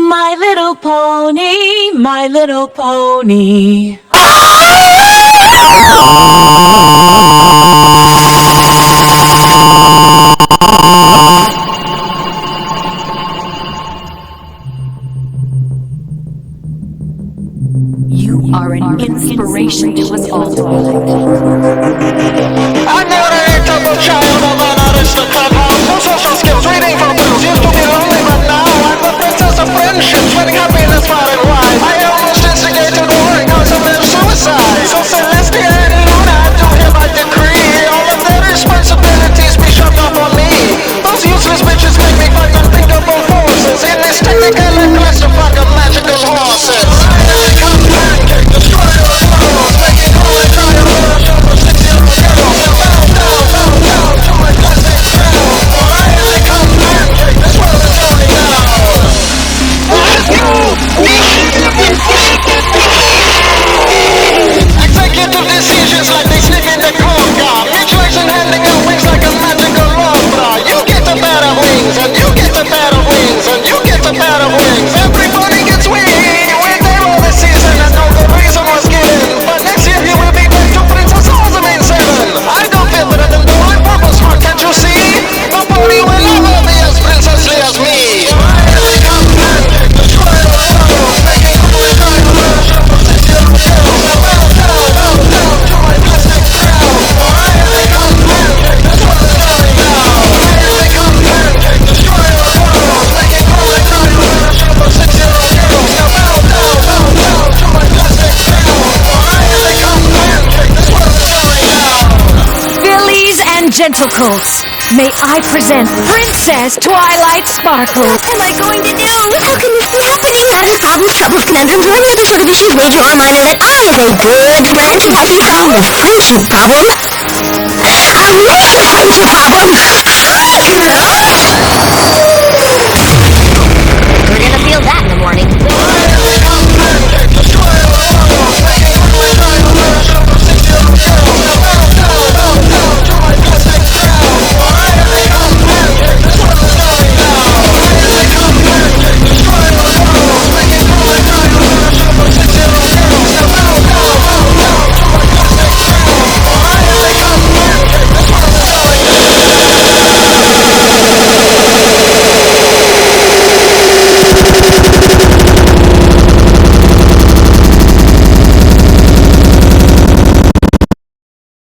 My little pony, my little pony. You are an inspiration to us all. I never a double child of an aristocrat. No social skills, reading from books. Used to be lonely, but now I'm the princess of friendship, spreading happiness far and wide. I almost instigated war because of their suicide. So Celestia and Luna do hereby decree all of their responsibilities be shoved off on me. Those useless bitches make me fight unthinkable forces in this technical clusterfuck of magical horses. I come pancake, destroy your worlds, making all I try to worship for 6-year-old girls. Now bow down to my classic sound. For I come pancake, this world is going down. Executive decisions like they sleep in the conga. Mutilation handing out wings like a magical opera. You get a pair of wings, and you get a pair of wings, and you get a pair of wings. Everybody gets wings. We're there all this season, and no good reason was given. But next year you will be back to Princess Alzheimer's 7. I don't feel better than though I'm purple smart, can't you see? Nobody will ever be as princessly as me. I come pancake, destroy the world, making all I try to worship for 6-year-old girls. Now bow down to my plastic crown. For I come pancake, this world is going down. I come pancake, destroy the world, making all I try to worship for 6-year-old girls. Now bow down to my plastic crown. For I come pancake, this world is going down. Fillies and gentlecolts, may I present Princess Twilight Sparkle. What am I going to do? How can this be happening? Having problems, troubles, conundrums, or any other sort of issues made you our mind that I, as a good branch, might be solving this friendship problem. A real friendship problem.